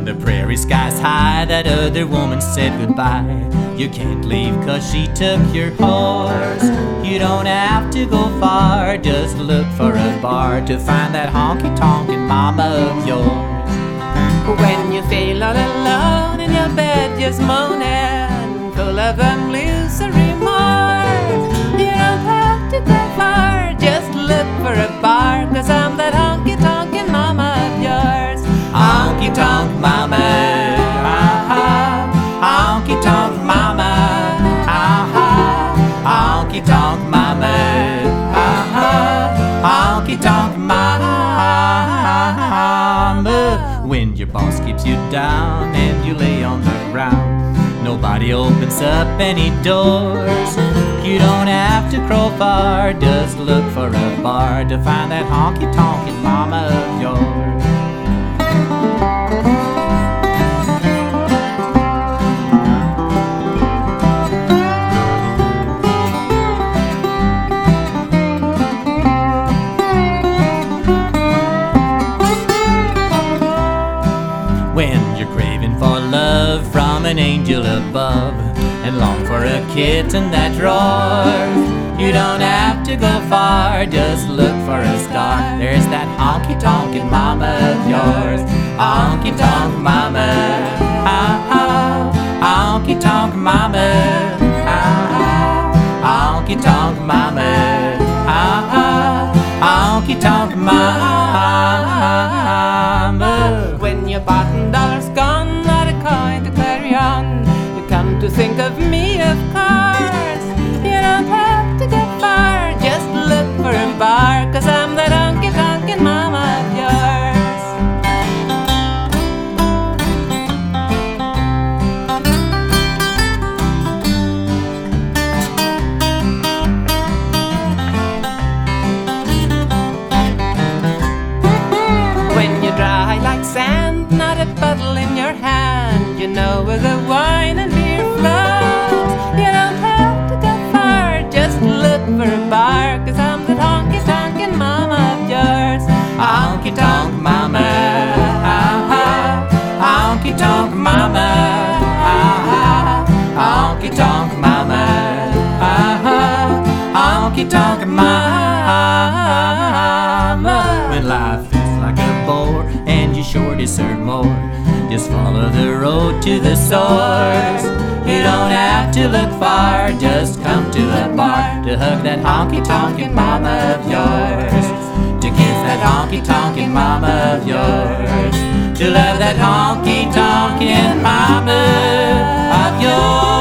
the prairie sky's high, that other woman said goodbye. You can't leave 'cause she took your horse. You don't have to go far, just look for a bar to find that honky-tonkin' mama of yours. When you feel all alone in your bed just moaning, full of blues and remorse, you don't have to go far, just look for a bar, 'cause I'm that honky-tonkin' mama of yours. Honky-tonk mama, ah-ha, honky-tonk mama, ah-ha, honky-tonk mama, ah-ha, honky-tonk mama. When your boss keeps you down and you lay on the ground, nobody opens up any doors. You don't have to crawl far, just look for a bar to find that honky-tonkin' mama of yours. When you're craving for love from an angel above and long for a kitten that roars, you don't have to go far, just look for a star. There's that honky-tonkin' mama of yours. Honky-tonk mama, ah-ha, honky-tonk mama, ah-ha, honky-tonk mama, ah-ha, honky-tonk mama. When your $1,000's gone, not a coin to carry on, you come to think of me, of course. You don't have to go far, just look for a bar, 'cause I'm that honky-tonkin' mama of yours. When you're dry like sand, not a bottle in your hand, you know where the wine and beer flows. You don't have to go far, just look for a bar, 'cause I'm the honky-tonkin' mama of yours. Honky-tonk mama, ah-ha, honky-tonk mama, ah-ha, honky-tonk mama, ah-ha, honky-tonk mama. When life feels like a bore and you sure deserve more, just follow the road to the source. You don't have to look far, just come to a bar to hug that honky-tonkin' mama of yours, to kiss that honky-tonkin' mama of yours, to love that honky-tonkin' mama of yours.